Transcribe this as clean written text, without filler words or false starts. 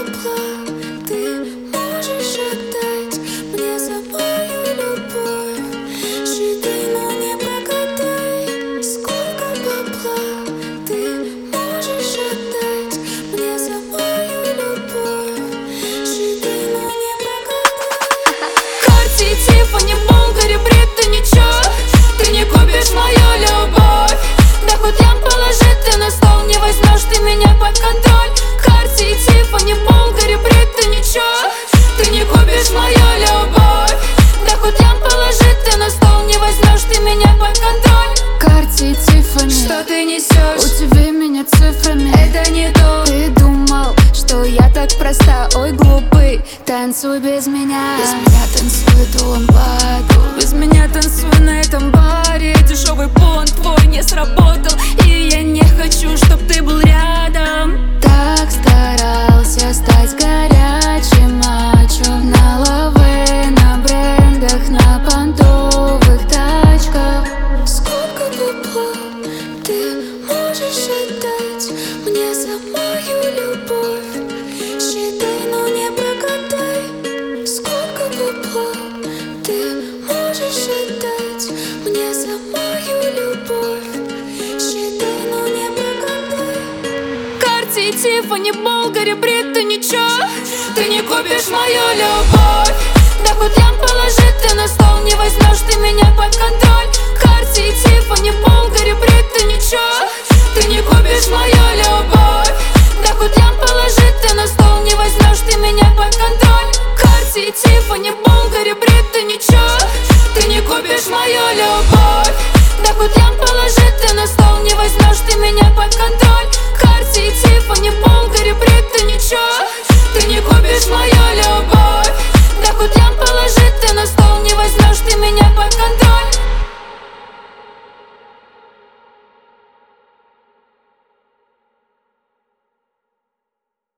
бабла ты можешь отдать мне за мою любовь? Считай, но не прогадай. Сколько бабла ты можешь отдать мне за мою любовь? Считай, но не прогадай. Карти, Тиффани, Булгари, Бритта, ничего ты не купишь мою любовь. Да хоть лям положи ты на стол, не возьмешь ты меня под контроль. Карти, Тиффани, Булгари, Бритта, ничего ты не купишь мою любовь. Да хоть лям положи ты на стол, не возьмешь ты меня под контроль. Карти, Тиффани, что ты несешь? удиви меня цифрами. Это не то. Ты думал, что я так проста? Ой, глупый, танцуй без меня. Без меня танцует ламбаду. Без меня танцуй на этом баре. Дешевый понт твой не сработал, и я не хочу, чтоб ты был рядом. Так старался стать горячим мачо. На лаве, на брендах, на понтовых тачках. Сколько бабла ты можешь отдать мне за мою любовь? Считай, но не прогадай. Сколько бабла ты можешь отдать мне за мою любовь? Считай, но не прогадай. Карти, Тиффани, Булгари, Бритта, ничего ты не купишь мою любовь. Да хоть лям положи ты на стол, не возьмешь ты меня под контроль. Карти, Тиффани, Булгари, Бритта, ничего ты не купишь мою любовь. Да хоть лям положи ты на стол, не возьмешь ты меня под контроль. Карти, Тиффани, Булгари, Бритта, ничего ты не купишь мою любовь. Да хоть лям положи ты на стол, не возьмешь ты меня под контроль.